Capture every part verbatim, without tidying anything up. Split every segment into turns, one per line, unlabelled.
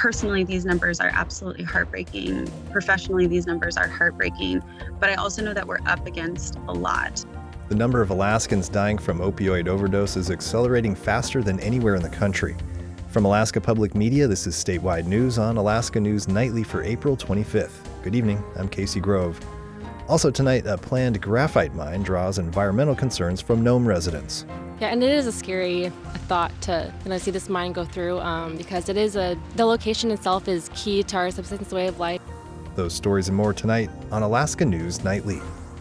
Personally, these numbers are absolutely heartbreaking. Professionally, these numbers are heartbreaking. But I also know that we're up against a lot.
The number of Alaskans dying from opioid overdose is accelerating faster than anywhere in the country. From Alaska Public Media, this is Statewide News on Alaska News Nightly for April twenty-fifth. Good evening, I'm Casey Grove. Also tonight, a planned graphite mine draws environmental concerns from Nome residents.
Yeah, and it is a scary thought to you know, see this mine go through um, because it is a the location itself is key to our subsistence way of life.
Those stories and more tonight on Alaska News Nightly.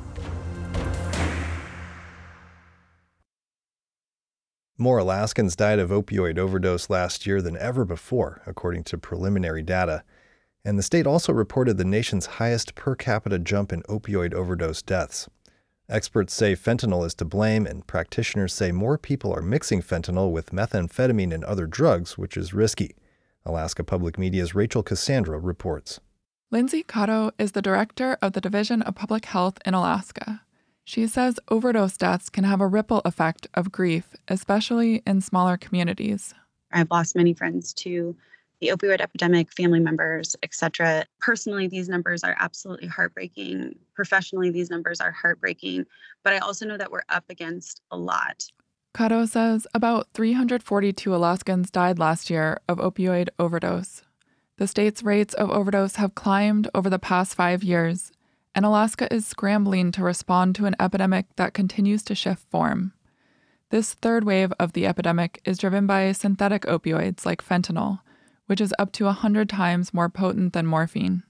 More Alaskans died of opioid overdose last year than ever before, according to preliminary data. And the state also reported the nation's highest per capita jump in opioid overdose deaths. Experts say fentanyl is to blame, and practitioners say more people are mixing fentanyl with methamphetamine and other drugs, which is risky. Alaska Public Media's Rachel Cassandra reports.
Lindsay Cotto is the director of the Division of Public Health in Alaska. She says overdose deaths can have a ripple effect of grief, especially in smaller communities.
I've lost many friends to the opioid epidemic, family members, et cetera. Personally, these numbers are absolutely heartbreaking. Professionally, these numbers are heartbreaking. But I also know that we're up against a lot.
Cotto says about three hundred forty-two Alaskans died last year of opioid overdose. The state's rates of overdose have climbed over the past five years, and Alaska is scrambling to respond to an epidemic that continues to shift form. This third wave of the epidemic is driven by synthetic opioids like fentanyl, which is up to one hundred times more potent than morphine.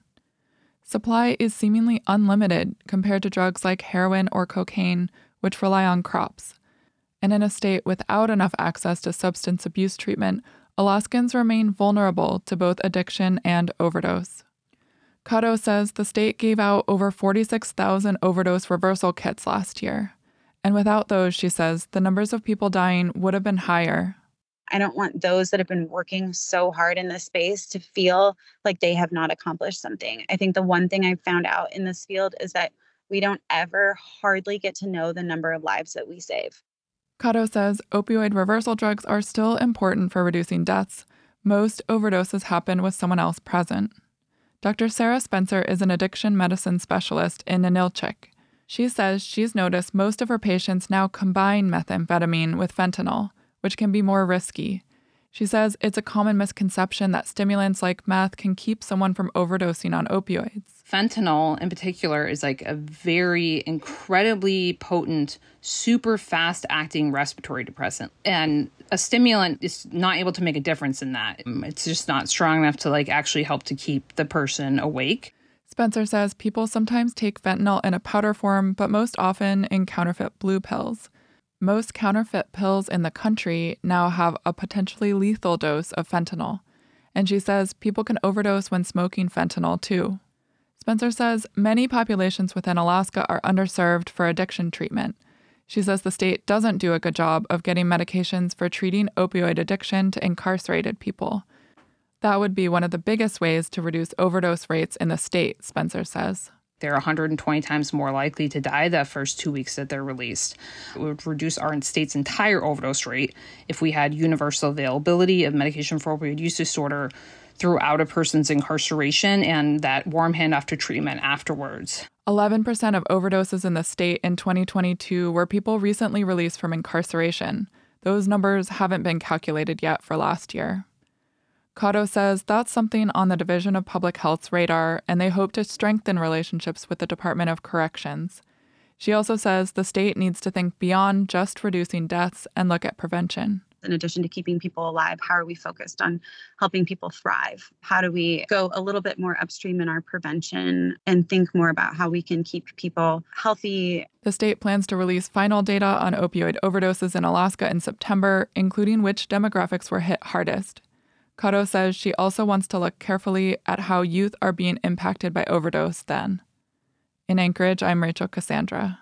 Supply is seemingly unlimited compared to drugs like heroin or cocaine, which rely on crops. And in a state without enough access to substance abuse treatment, Alaskans remain vulnerable to both addiction and overdose. Cotto says the state gave out over forty-six thousand overdose reversal kits last year. And without those, she says, the numbers of people dying would have been higher.
I don't want those that have been working so hard in this space to feel like they have not accomplished something. I think the one thing I've found out in this field is that we don't ever hardly get to know the number of lives that we save.
Cotto says opioid reversal drugs are still important for reducing deaths. Most overdoses happen with someone else present. Doctor Sarah Spencer is an addiction medicine specialist in Ninilchik. She says she's noticed most of her patients now combine methamphetamine with fentanyl, which can be more risky. She says it's a common misconception that stimulants like meth can keep someone from overdosing on opioids.
Fentanyl, in particular, is like a very incredibly potent, super fast-acting respiratory depressant. And a stimulant is not able to make a difference in that. It's just not strong enough to like actually help to keep the person awake.
Spencer says people sometimes take fentanyl in a powder form, but most often in counterfeit blue pills. Most counterfeit pills in the country now have a potentially lethal dose of fentanyl. And she says people can overdose when smoking fentanyl, too. Spencer says many populations within Alaska are underserved for addiction treatment. She says the state doesn't do a good job of getting medications for treating opioid addiction to incarcerated people. That would be one of the biggest ways to reduce overdose rates in the state, Spencer says.
They're one hundred twenty times more likely to die the first two weeks that they're released. It would reduce our state's entire overdose rate if we had universal availability of medication for opioid use disorder throughout a person's incarceration and that warm handoff to treatment afterwards.
eleven percent of overdoses in the state in twenty twenty-two were people recently released from incarceration. Those numbers haven't been calculated yet for last year. Cotto says that's something on the Division of Public Health's radar, and they hope to strengthen relationships with the Department of Corrections. She also says the state needs to think beyond just reducing deaths and look at prevention.
In addition to keeping people alive, how are we focused on helping people thrive? How do we go a little bit more upstream in our prevention and think more about how we can keep people healthy?
The state plans to release final data on opioid overdoses in Alaska in September, including which demographics were hit hardest. Cotto says she also wants to look carefully at how youth are being impacted by overdose then. In Anchorage, I'm Rachel Cassandra.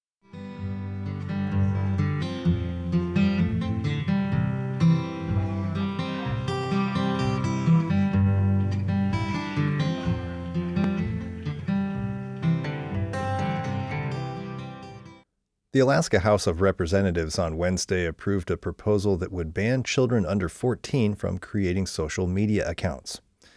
The Alaska House of Representatives on Wednesday approved a proposal that would ban children under fourteen from creating social media accounts.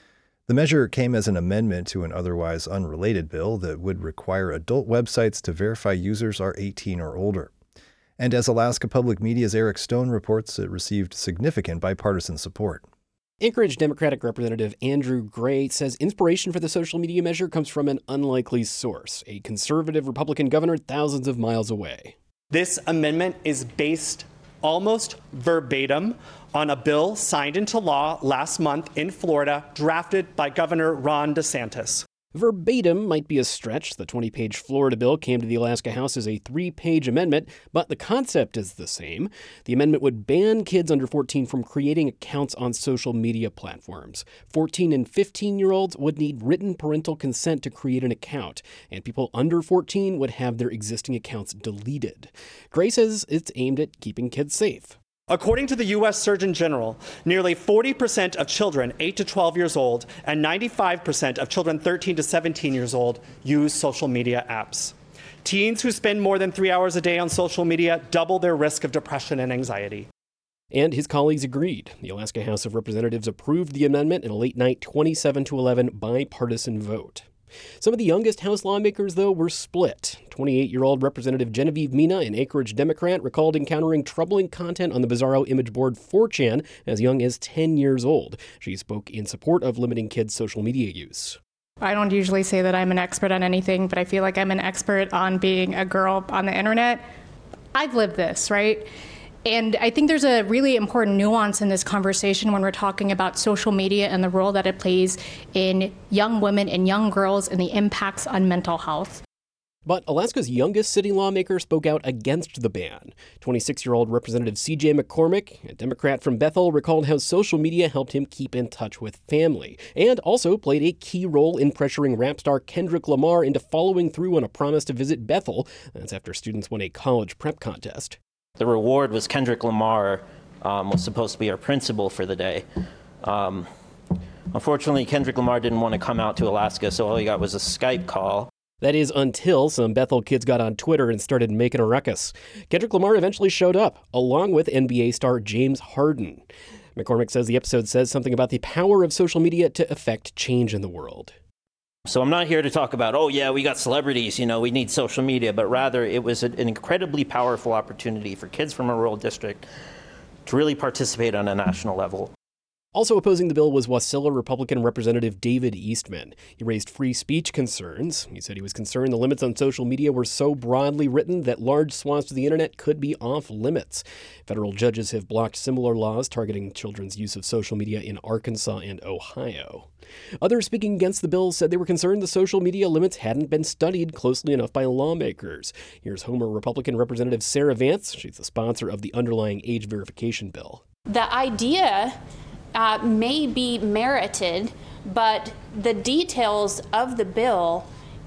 The measure came as an amendment to an otherwise unrelated bill that would require adult websites to verify users are eighteen or older. And as Alaska Public Media's Eric Stone reports, it received significant bipartisan support.
Anchorage Democratic Representative Andrew Gray says inspiration for the social media measure comes from an unlikely source, a conservative Republican governor thousands of miles away.
This amendment is based almost verbatim on a bill signed into law last month in Florida, drafted by Governor Ron DeSantis.
Verbatim might be a stretch. The twenty-page Florida bill came to the Alaska House as a three-page amendment, but the concept is the same. The amendment would ban kids under fourteen from creating accounts on social media platforms. fourteen and fifteen-year-olds would need written parental consent to create an account, and people under fourteen would have their existing accounts deleted. Gray says it's aimed at keeping kids safe.
According to the U S Surgeon General, nearly forty percent of children eight to twelve years old and ninety-five percent of children thirteen to seventeen years old use social media apps. Teens who spend more than three hours a day on social media double their risk of depression and anxiety.
And his colleagues agreed. The Alaska House of Representatives approved the amendment in a late-night twenty-seven to eleven bipartisan vote. Some of the youngest House lawmakers, though, were split. twenty-eight-year-old Representative Genevieve Mina, an Anchorage Democrat, recalled encountering troubling content on the bizarro image board four chan as young as ten years old. She spoke in support of limiting kids' social media use.
I don't usually say that I'm an expert on anything, but I feel like I'm an expert on being a girl on the internet. I've lived this, right? And I think there's a really important nuance in this conversation when we're talking about social media and the role that it plays in young women and young girls and the impacts on mental health.
But Alaska's youngest city lawmaker spoke out against the ban. twenty-six-year-old Representative C J McCormick, a Democrat from Bethel, recalled how social media helped him keep in touch with family, and also played a key role in pressuring rap star Kendrick Lamar into following through on a promise to visit Bethel. That's after students won a college prep contest.
The reward was Kendrick Lamar um, was supposed to be our principal for the day. Um, unfortunately, Kendrick Lamar didn't want to come out to Alaska, so all he got was a Skype call.
That is until some Bethel kids got on Twitter and started making a ruckus. Kendrick Lamar eventually showed up, along with N B A star James Harden. McCormick says the episode says something about the power of social media to affect change in the world.
So I'm not here to talk about, oh yeah, we got celebrities, you know, we need social media, but rather it was an incredibly powerful opportunity for kids from a rural district to really participate on a national level.
Also opposing the bill was Wasilla Republican Representative David Eastman. He raised free speech concerns. He said he was concerned the limits on social media were so broadly written that large swaths of the internet could be off limits. Federal judges have blocked similar laws targeting children's use of social media in Arkansas and Ohio. Others speaking against the bill said they were concerned the social media limits hadn't been studied closely enough by lawmakers. Here's Homer Republican Representative Sarah Vance. She's the sponsor of the underlying age verification bill.
The idea uh, may be merited, but the details of the bill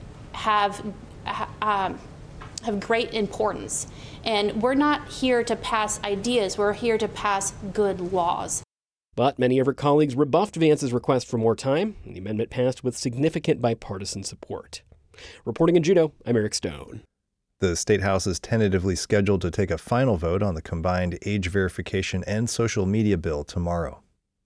have uh, have great importance. And we're not here to pass ideas. We're here to pass good laws.
But many of her colleagues rebuffed Vance's request for more time, and the amendment passed with significant bipartisan support. Reporting in Juneau, I'm Eric Stone.
The State House is tentatively scheduled to take a final vote on the combined age verification and social media bill tomorrow.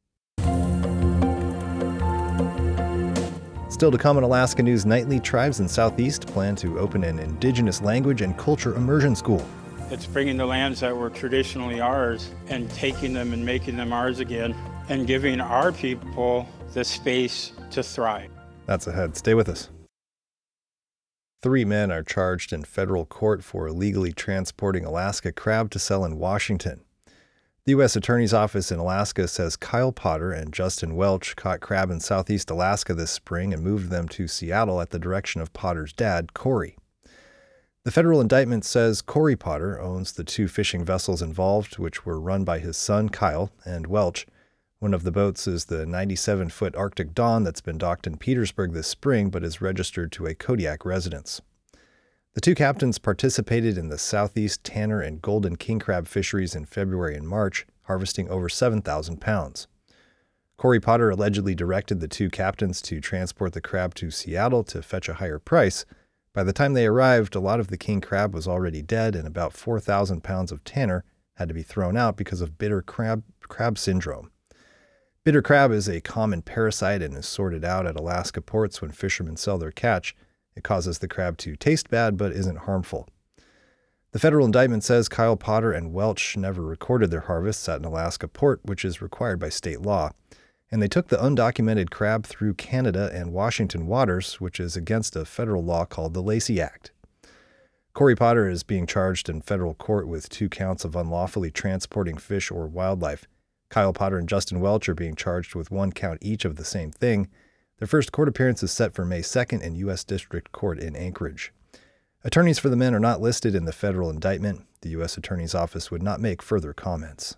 Still to come on Alaska News Nightly, tribes in Southeast plan to open an Indigenous language and culture immersion school.
It's bringing the lands that were traditionally ours and taking them and making them ours again and giving our people the space to thrive.
That's ahead. Stay with us. Three men are charged in federal court for illegally transporting Alaska crab to sell in Washington. The U S Attorney's Office in Alaska says Kyle Potter and Justin Welch caught crab in southeast Alaska this spring and moved them to Seattle at the direction of Potter's dad, Corey. The federal indictment says Corey Potter owns the two fishing vessels involved, which were run by his son, Kyle, and Welch. One of the boats is the ninety-seven foot Arctic Dawn that's been docked in Petersburg this spring but is registered to a Kodiak residence. The two captains participated in the southeast Tanner and golden king crab fisheries in February and March, harvesting over seven thousand pounds. Corey Potter allegedly directed the two captains to transport the crab to Seattle to fetch a higher price. By the time they arrived, a lot of the king crab was already dead, and about four thousand pounds of Tanner had to be thrown out because of bitter crab, crab syndrome. Bitter crab is a common parasite and is sorted out at Alaska ports when fishermen sell their catch. It causes the crab to taste bad but isn't harmful. The federal indictment says Kyle Potter and Welch never recorded their harvests at an Alaska port, which is required by state law, and they took the undocumented crab through Canada and Washington waters, which is against a federal law called the Lacey Act. Corey Potter is being charged in federal court with two counts of unlawfully transporting fish or wildlife. Kyle Potter and Justin Welch are being charged with one count each of the same thing. Their first court appearance is set for May second in U S District Court in Anchorage. Attorneys for the men are not listed in the federal indictment. The U S Attorney's Office would not make further comments.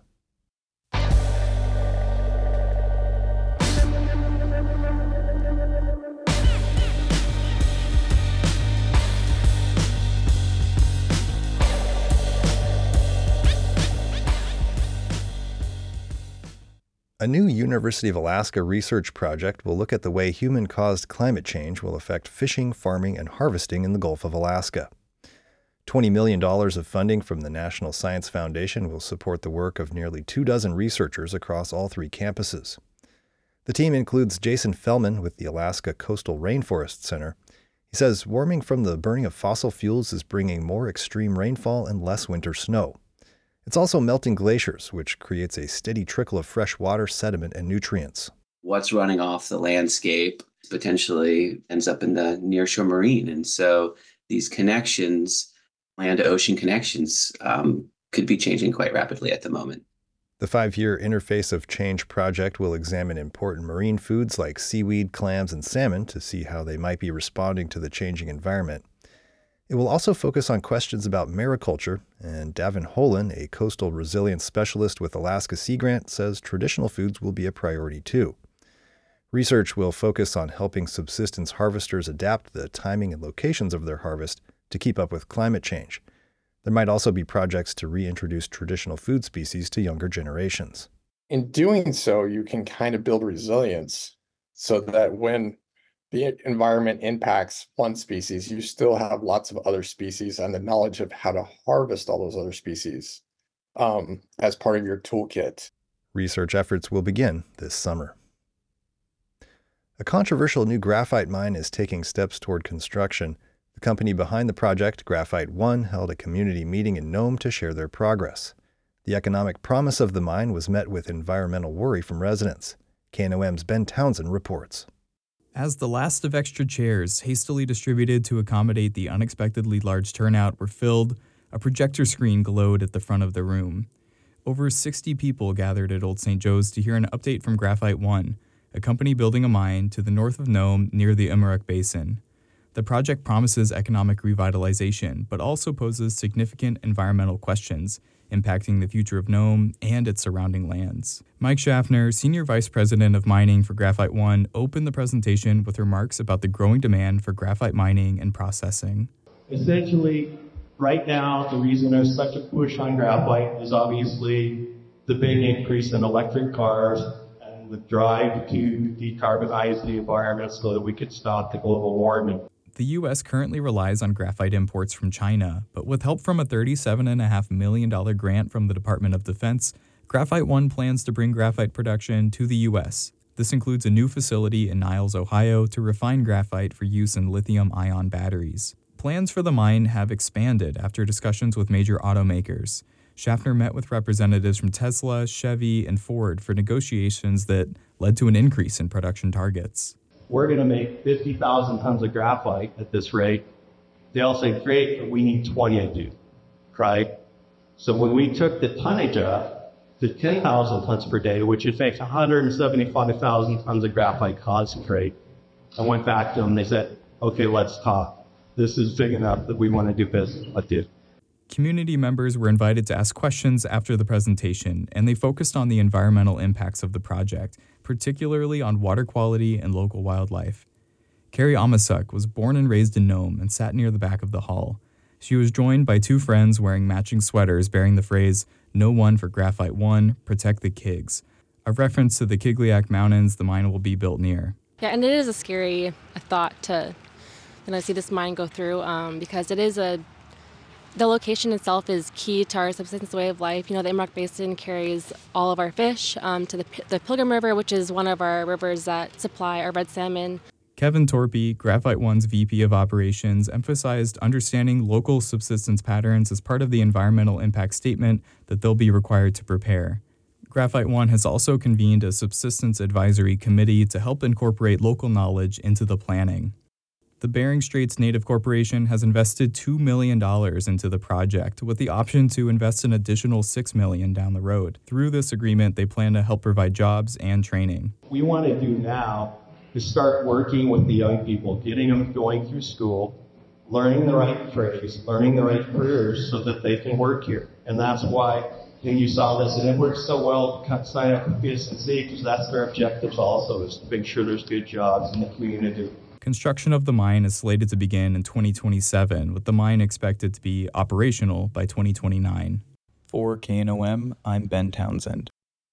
A new University of Alaska research project will look at the way human-caused climate change will affect fishing, farming, and harvesting in the Gulf of Alaska. twenty million dollars of funding from the National Science Foundation will support the work of nearly two dozen researchers across all three campuses. The team includes Jason Fellman with the Alaska Coastal Rainforest Center. He says warming from the burning of fossil fuels is bringing more extreme rainfall and less winter snow. It's also melting glaciers, which creates a steady trickle of fresh water, sediment, and nutrients.
What's running off the landscape potentially ends up in the nearshore marine. And so these connections, land-to-ocean connections, um, could be changing quite rapidly at the moment.
The five-year Interface of Change project will examine important marine foods like seaweed, clams, and salmon to see how they might be responding to the changing environment. It will also focus on questions about mariculture, and Davin Holan, a coastal resilience specialist with Alaska Sea Grant, says traditional foods will be a priority too. Research will focus on helping subsistence harvesters adapt the timing and locations of their harvest to keep up with climate change. There might also be projects to reintroduce traditional food species to younger generations.
In doing so, you can kind of build resilience so that when the environment impacts one species, you still have lots of other species and the knowledge of how to harvest all those other species um, as part of your toolkit.
Research efforts will begin this summer. A controversial new graphite mine is taking steps toward construction. The company behind the project, Graphite One, held a community meeting in Nome to share their progress. The economic promise of the mine was met with environmental worry from residents. K N O M's Ben Townsend reports.
As the last of extra chairs, hastily distributed to accommodate the unexpectedly large turnout, were filled, a projector screen glowed at the front of the room. Over sixty people gathered at Old Saint Joe's to hear an update from Graphite One, a company building a mine to the north of Nome near the Umaruk Basin. The project promises economic revitalization, but also poses significant environmental questions, impacting the future of Nome and its surrounding lands. Mike Schaffner, Senior Vice President of Mining for Graphite One, opened the presentation with remarks about the growing demand for graphite mining and processing.
Essentially, right now, the reason there's such a push on graphite is obviously the big increase in electric cars and the drive to decarbonize the environment so that we could stop the global warming.
The U S currently relies on graphite imports from China, but with help from a thirty-seven point five million dollars grant from the Department of Defense, Graphite One plans to bring graphite production to the U S. This includes a new facility in Niles, Ohio, to refine graphite for use in lithium-ion batteries. Plans for the mine have expanded after discussions with major automakers. Schaffner met with representatives from Tesla, Chevy, and Ford for negotiations that led to an increase in production targets.
We're going to make fifty thousand tons of graphite at this rate. They all say, great, but we need twenty of you, right? So when we took the tonnage up to ten thousand tons per day, which would make one hundred seventy-five thousand tons of graphite concentrate, I went back to them, they said, okay, let's talk. This is big enough that we want to do business. Let's do.
Community members were invited to ask questions after the presentation, and they focused on the environmental impacts of the project, particularly on water quality and local wildlife. Carrie Amasuk was born and raised in Nome and sat near the back of the hall. She was joined by two friends wearing matching sweaters bearing the phrase, "No one for Graphite One, protect the Kigs," a reference to the Kigliak Mountains the mine will be built near.
Yeah, and it is a scary thought to, you know, see this mine go through um, because it is a The location itself is key to our subsistence way of life. You know, the Imrock Basin carries all of our fish um, to the, the Pilgrim River, which is one of our rivers that supply our red salmon.
Kevin Torpy, Graphite One's V P of Operations, emphasized understanding local subsistence patterns as part of the environmental impact statement that they'll be required to prepare. Graphite One has also convened a subsistence advisory committee to help incorporate local knowledge into the planning. The Bering Straits Native Corporation has invested two million dollars into the project, with the option to invest an additional six million dollars down the road. Through this agreement, they plan to help provide jobs and training.
What we want to do now is start working with the young people, getting them going through school, learning the right trades, learning the right careers so that they can work here. And that's why you saw this, and it works so well, sign up for P S N C, because that's their objectives also, is to make sure there's good jobs in the community.
Construction of the mine is slated to begin in twenty twenty-seven, with the mine expected to be operational by twenty twenty-nine.
For K N O M, I'm Ben Townsend.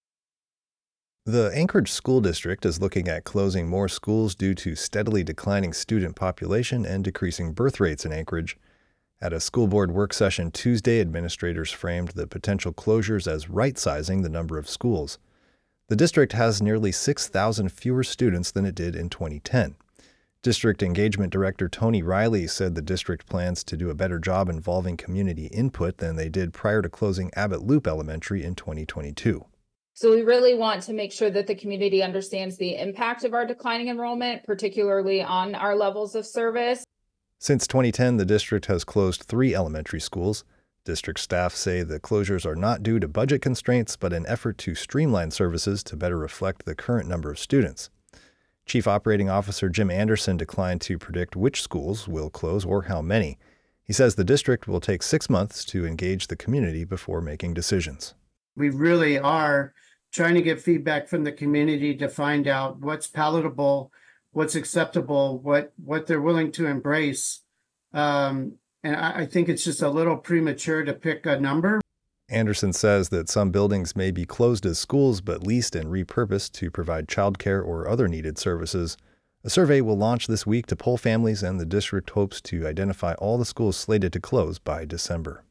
The Anchorage School District is looking at closing more schools due to steadily declining student population and decreasing birth rates in Anchorage. At a school board work session Tuesday, administrators framed the potential closures as right-sizing the number of schools. The district has nearly six thousand fewer students than it did in twenty ten. District Engagement Director Tony Riley said the district plans to do a better job involving community input than they did prior to closing Abbott Loop Elementary in twenty twenty-two.
So we really want to make sure that the community understands the impact of our declining enrollment, particularly on our levels of service.
Since twenty ten, the district has closed three elementary schools. District staff say the closures are not due to budget constraints, but an effort to streamline services to better reflect the current number of students. Chief Operating Officer Jim Anderson declined to predict which schools will close or how many. He says the district will take six months to engage the community before making decisions.
We really are trying to get feedback from the community to find out what's palatable, what's acceptable, what, what they're willing to embrace. Um, and I, I think it's just a little premature to pick a number.
Anderson says that some buildings may be closed as schools but leased and repurposed to provide childcare or other needed services. A survey will launch this week to poll families, and the district hopes to identify all the schools slated to close by December.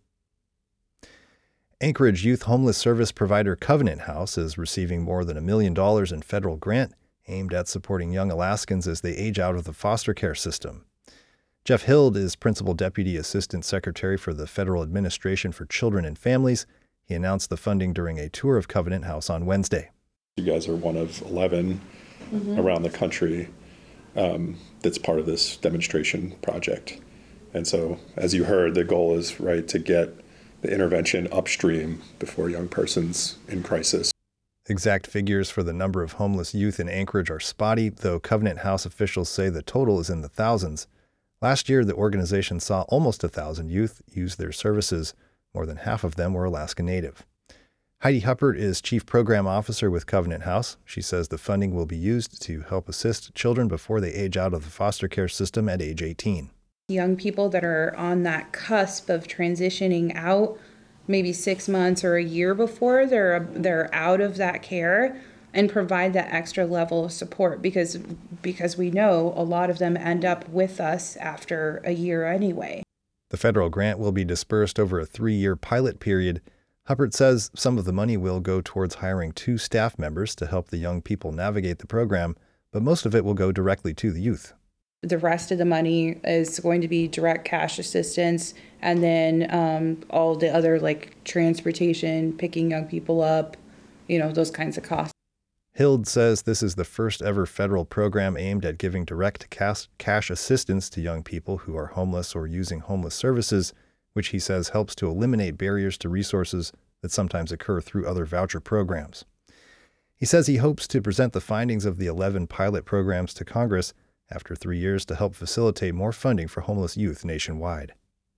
Anchorage youth homeless service provider Covenant House is receiving more than a million dollars in federal grant aimed at supporting young Alaskans as they age out of the foster care system. Jeff Hild is Principal Deputy Assistant Secretary for the Federal Administration for Children and Families. He announced the funding during a tour of Covenant House on Wednesday.
You guys are one of eleven mm-hmm. around the country um, that's part of this demonstration project. And so, as you heard, the goal is right to get the intervention upstream before young persons in crisis.
Exact figures for the number of homeless youth in Anchorage are spotty, though Covenant House officials say the total is in the thousands. Last year, the organization saw almost a thousand youth use their services. More than half of them were Alaska Native. Heidi Huppert is Chief Program Officer with Covenant House. She says the funding will be used to help assist children before they age out of the foster care system at age eighteen.
Young people that are on that cusp of transitioning out, maybe six months or a year before they're they're out of that care, and provide that extra level of support because because we know a lot of them end up with us after a year anyway.
The federal grant will be dispersed over a three-year pilot period. Huppert says some of the money will go towards hiring two staff members to help the young people navigate the program, but most of it will go directly to the youth.
The rest of the money is going to be direct cash assistance, and then um, all the other like transportation, picking young people up, you know, those kinds of costs.
Hild says this is the first ever federal program aimed at giving direct cash, cash assistance to young people who are homeless or using homeless services, which he says helps to eliminate barriers to resources that sometimes occur through other voucher programs. He says he hopes to present the findings of the eleven pilot programs to Congress after three years to help facilitate more funding for homeless youth nationwide.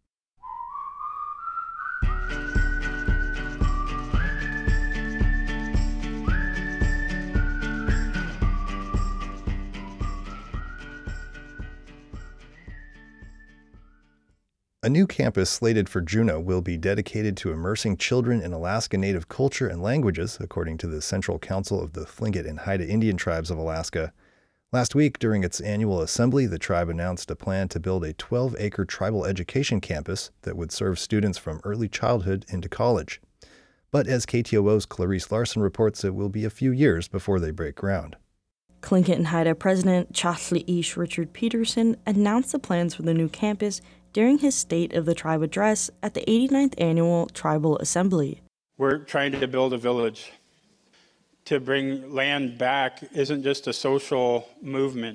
A new campus slated for Juneau will be dedicated to immersing children in Alaska Native culture and languages, according to the Central Council of the Tlingit and Haida Indian Tribes of Alaska. Last week, during its annual assembly, the tribe announced a plan to build a twelve-acre tribal education campus that would serve students from early childhood into college. But as K T O O's Clarice Larson reports, it will be a few years before they break ground.
Tlingit and Haida President Chatli'ish Richard Peterson announced the plans for the new campus during his State of the Tribe address at the eighty-ninth Annual Tribal Assembly.
We're trying to build a village. To bring land back isn't just a social movement.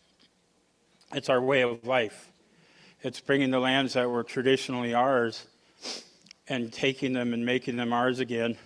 It's our way of life. It's bringing the lands that were traditionally ours and taking them and making them ours again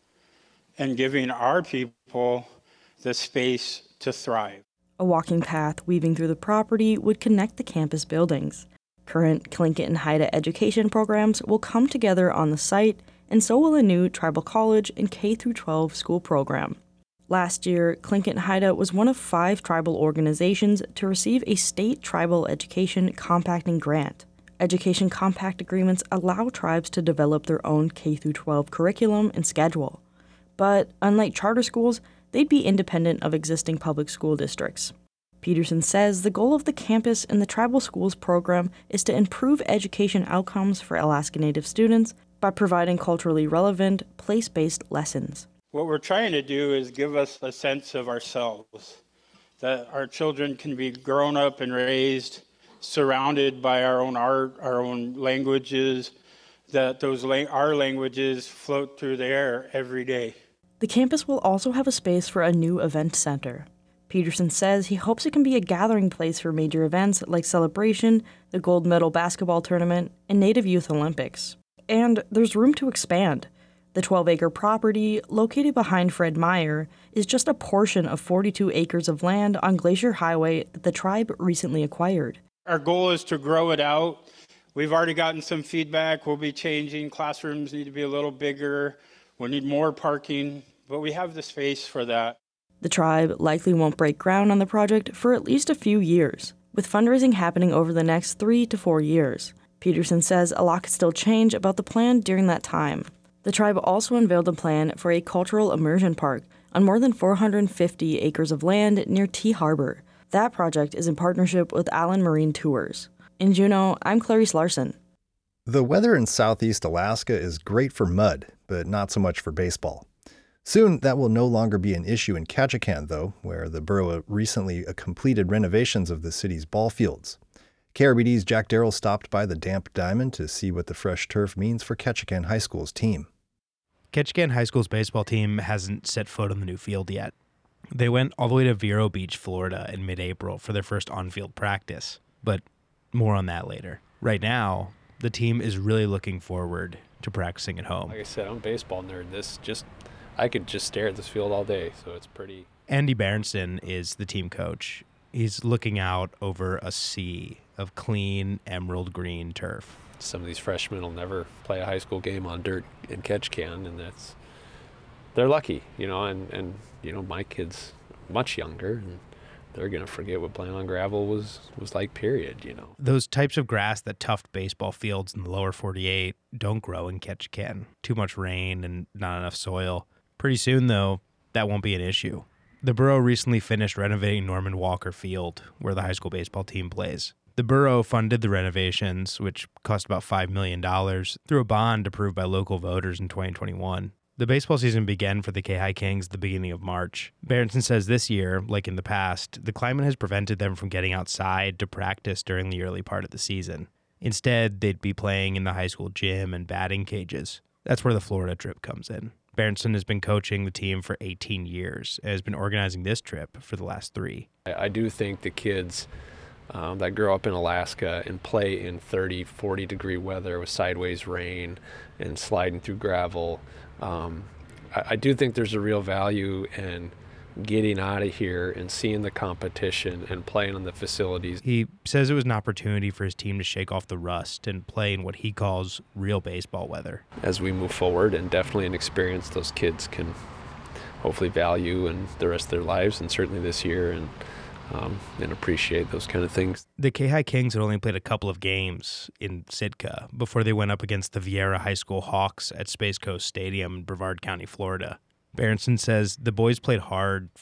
and giving our people the space to thrive.
A walking path weaving through the property would connect the campus buildings. Current Tlingit and Haida education programs will come together on the site, and so will a new tribal college and K through twelve school program. Last year, Tlingit and Haida was one of five tribal organizations to receive a state tribal education compacting grant. Education compact agreements allow tribes to develop their own K through twelve curriculum and schedule. But unlike charter schools, they'd be independent of existing public school districts. Peterson says the goal of the campus and the tribal schools program is to improve education outcomes for Alaska Native students by providing culturally relevant, place-based lessons.
What we're trying to do is give us a sense of ourselves, that our children can be grown up and raised, surrounded by our own art, our own languages, that those la- our languages float through the air every day.
The campus will also have a space for a new event center. Peterson says he hopes it can be a gathering place for major events like Celebration, the Gold Medal Basketball Tournament, and Native Youth Olympics. And there's room to expand. The twelve-acre property, located behind Fred Meyer, is just a portion of forty-two acres of land on Glacier Highway that the tribe recently acquired.
Our goal is to grow it out. We've already gotten some feedback. We'll be changing. Classrooms need to be a little bigger. We'll need more parking, but we have the space for that.
The tribe likely won't break ground on the project for at least a few years, with fundraising happening over the next three to four years. Peterson says a lot could still change about the plan during that time. The tribe also unveiled a plan for a cultural immersion park on more than four hundred fifty acres of land near T Harbor. That project is in partnership with Allen Marine Tours. In Juneau, I'm Clarice Larson.
The weather in southeast Alaska is great for mud, but not so much for baseball. Soon, that will no longer be an issue in Ketchikan, though, where the borough recently completed renovations of the city's ball fields. K R B D's Jack Darrell stopped by the Damp Diamond to see what the fresh turf means for Ketchikan High School's team.
Ketchikan High School's baseball team hasn't set foot on the new field yet. They went all the way to Vero Beach, Florida in mid-April for their first on-field practice, but more on that later. Right now, the team is really looking forward to practicing at home.
Like I said, I'm a baseball nerd. This just, I could just stare at this field all day, so it's pretty...
Andy Berenson is the team coach. He's looking out over a sea of clean emerald green turf.
Some of these freshmen will never play a high school game on dirt in Ketchikan, and that's, they're lucky, you know, and, and you know, my kid's much younger, and they're going to forget what playing on gravel was, was like, period, you know.
Those types of grass that toughed baseball fields in the lower forty-eight don't grow in Ketchikan. Too much rain and not enough soil. Pretty soon, though, that won't be an issue. The borough recently finished renovating Norman Walker Field, where the high school baseball team plays. The borough funded the renovations, which cost about five million dollars, through a bond approved by local voters in twenty twenty-one. The baseball season began for the K-High Kings at the beginning of March. Berenson says this year, like in the past, the climate has prevented them from getting outside to practice during the early part of the season. Instead, they'd be playing in the high school gym and batting cages. That's where the Florida trip comes in. Berenson has been coaching the team for eighteen years and has been organizing this trip for the last three.
I do think the kids um, that grow up in Alaska and play in thirty, forty degree weather with sideways rain and sliding through gravel, um, I, I do think there's a real value in getting out of here and seeing the competition and playing on the facilities.
He says it was an opportunity for his team to shake off the rust and play in what he calls real baseball weather.
As we move forward, and definitely an experience those kids can hopefully value in the rest of their lives, and certainly this year, and um, and appreciate those kind of things.
The K-High Kings had only played a couple of games in Sitka before they went up against the Vieira High School Hawks at Space Coast Stadium in Brevard County, Florida. Berenson says the boys played hard for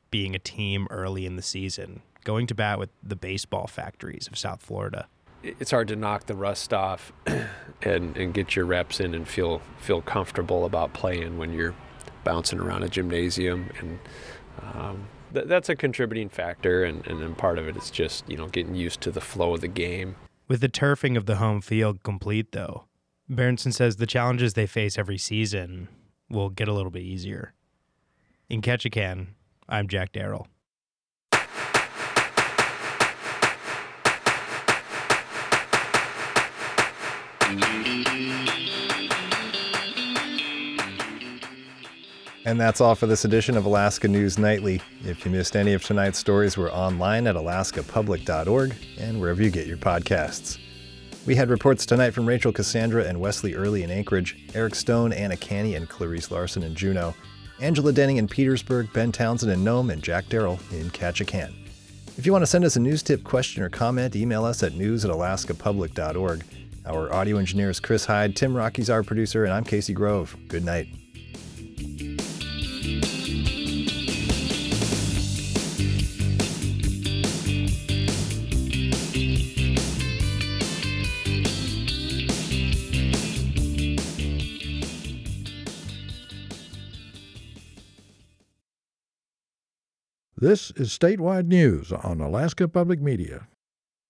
being a team early in the season, going to bat with the baseball factories of South Florida.
It's hard to knock the rust off and, and get your reps in and feel feel comfortable about playing when you're bouncing around a gymnasium. And um, th- that's a contributing factor, and, and then part of it is just, you know, getting used to the flow of the game.
With the turfing of the home field complete, though, Berenson says the challenges they face every season will get a little bit easier. In Ketchikan, I'm Jack Darrell.
And that's all for this edition of Alaska News Nightly. If you missed any of tonight's stories, we're online at alaska public dot org and wherever you get your podcasts. We had reports tonight from Rachel Cassandra and Wesley Early in Anchorage, Eric Stone, Anna Canny, and Clarice Larson in Juneau, Angela Denning in Petersburg, Ben Townsend in Nome, and Jack Darrell in Ketchikan. If you want to send us a news tip, question, or comment, email us at news at alaska public dot org. Our audio engineer is Chris Hyde, Tim Rocky's our producer, and I'm Casey Grove. Good night.
This is Statewide News on Alaska Public Media.